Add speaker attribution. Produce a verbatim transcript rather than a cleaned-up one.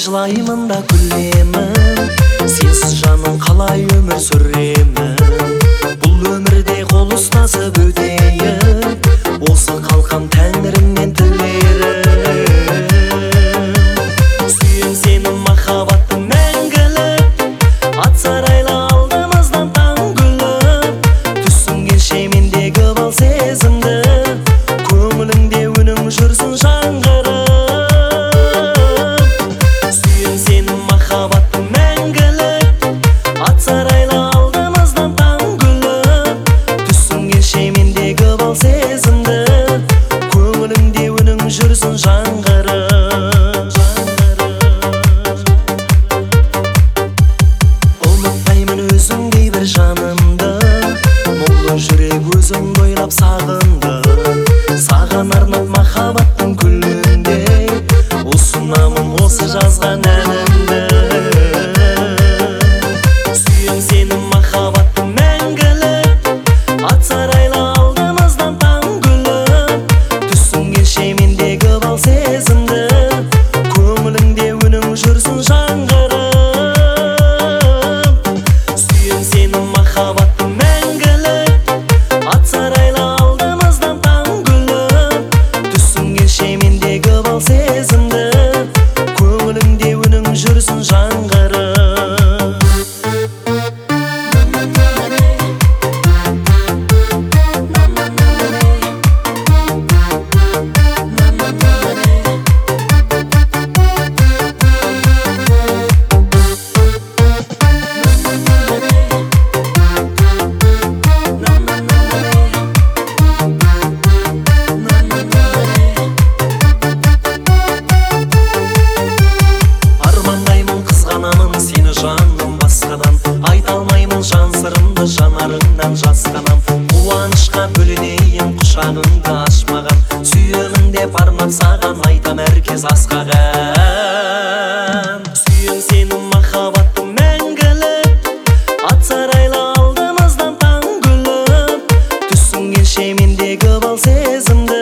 Speaker 1: жылаймын да күлемін, сенсіз жаным қалай өмір сүремін. Бұл өмірде қол ұстасып өтейін, осы қалқам тәңірімнен тілерім. Сүйем сені махаббаттың мәңгілік, ат сарайлы алдымыздан таң күліп. Түсінгенше мендегі бал сезімді, көңіліңде үнің жүрсін жаңғырып. Сүйем сені махаббаттың мәңгілік, ат сарайлы алдымыздан таң күліп. Түсінгенше мендегі бал сезімді, көңіліңде үнің жүрсін жаңғырып. Ұмытпаймын өзіңдей бір жанымды, мұңлы жүрек өзіңді ойлап сағынды. Саған арнап махаббаттың күліндей, ұсынамын осы жазған әнімді. Сүйем сені махаббаттың мәңгілік, ат сарайлы алдымыздан таң күліп. Түсінгенше мендегі бал сезімді, көңіліңде үнің жүрсін жаңғырып. Сүйем сені махаббаттың мәңгілік, ат сарайлы алдымыздан таң күліп. Түсінгенше мендегі бал сезімді, көңіліңде үнің жүрсін жаңғырып. Армандаймын, қызғанамын сені жаным басқадан, айта алмаймын жан сырымды, жанарыңнан жасқанам. Қуанышқа бөленейін құшағыңды ашмаған, сүйемін деп арнап саған айтам әркез асқаған. Сүйем сені махаббаттың мәңгілік, ат сарайлы алдымыздан таң күліп. Түсінгенше мендегі бал сезімді,